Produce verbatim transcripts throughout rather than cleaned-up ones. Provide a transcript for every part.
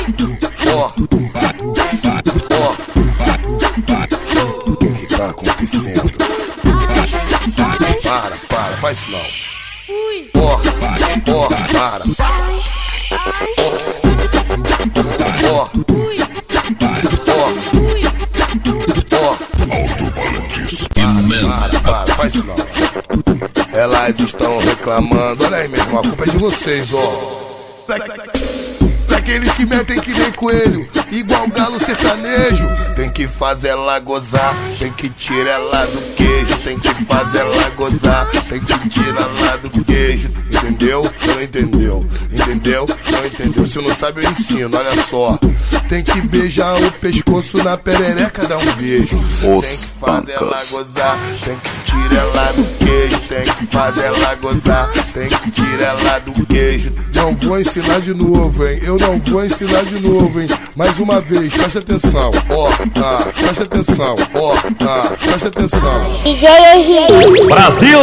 Ó, ó, o que que tá acontecendo? Para, para, faz isso não. Ó, ó, para. Ó, ó, ó, para, para, faz isso não. Elas estão reclamando, olha aí mesmo, a culpa é de vocês, ó. Pra aqueles que metem que nem coelho, igual galo sertanejo, tem que fazer ela gozar, tem que tirar ela do queijo, tem que fazer ela gozar, tem que tirar ela do queijo. Entendeu? Não entendeu? Entendeu? Não entendeu? Se não sabe eu ensino, olha só. Tem que beijar o pescoço na perereca, dar um beijo. Tem que fazer ela gozar, tem que tirar ela do queijo, tem que fazer ela gozar, tem que tirar ela do queijo. Não vou ensinar de novo, hein? Eu não vou ensinar de novo, hein? Mais uma vez, presta atenção, ó, ah, presta atenção, ó, ah, presta atenção. Brasil!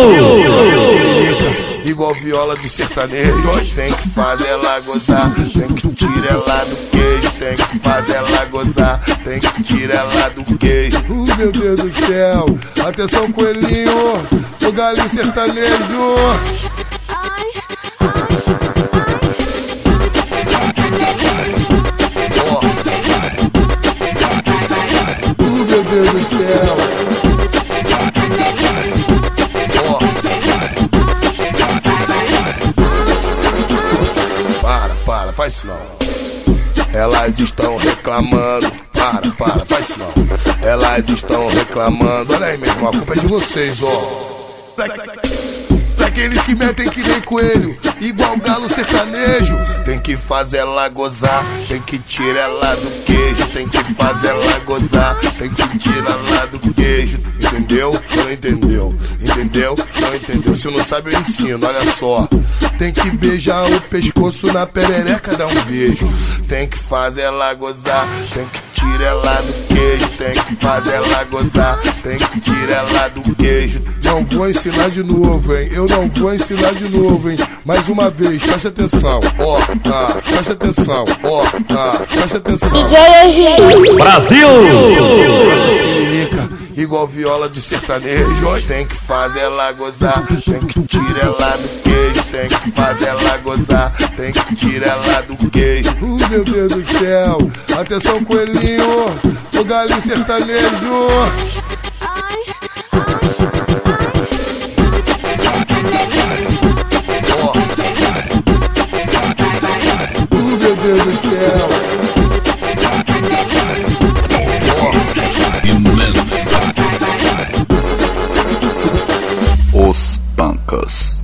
Igual viola de sertanejo, tem que fazer ela gozar, tem que tirar ela do queijo, tem que fazer ela gozar, tem que tirar ela do queijo. Uh, meu Deus do céu, atenção coelhinho, o galinho sertanejo. Meu Deus do céu. Ó. Para, para, faz isso não. Elas estão reclamando. Para, para, faz isso não. Elas estão reclamando. Olha aí mesmo, a culpa é de vocês, ó. Pra, pra aqueles que metem que nem coelho, igual galo sertanejo, tem que fazer ela gozar, tem que tirar ela do queijo, tem que fazer ela gozar, tem que tirar ela do queijo. Entendeu? Não entendeu? Entendeu? Não entendeu? Se não sabe eu ensino, olha só. Tem que beijar o pescoço na perereca, dar um beijo. Tem que fazer ela gozar, tem que tirar ela do queijo, tem que fazer ela gozar, tem que tirar ela do queijo. Não vou ensinar de novo, hein? Eu não vou ensinar de novo, hein? Mais uma vez, presta atenção, ó, ah, presta atenção, ó, ah, presta atenção. Brasil! Igual viola de sertanejo, tem que fazer ela gozar, tem que tirar ela do queijo, tem que fazer ela gozar, tem que tirar ela do queijo. Uh, meu Deus do céu, atenção coelhinho, o galinho sertanejo. Ó. Uh, meu Deus do céu. Os Pancas.